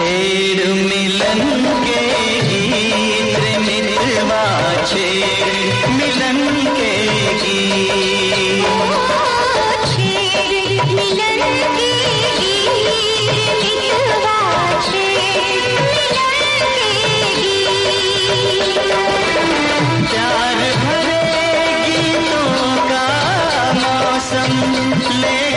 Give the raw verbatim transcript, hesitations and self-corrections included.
छेड़ मिलन के गीत रे मितवा, छेड़ मिलन के गीत, छेड़ मिलन के गीत मितवा, छेड़ मिलन के गीत। प्यार भरे गीतों का मौसम ले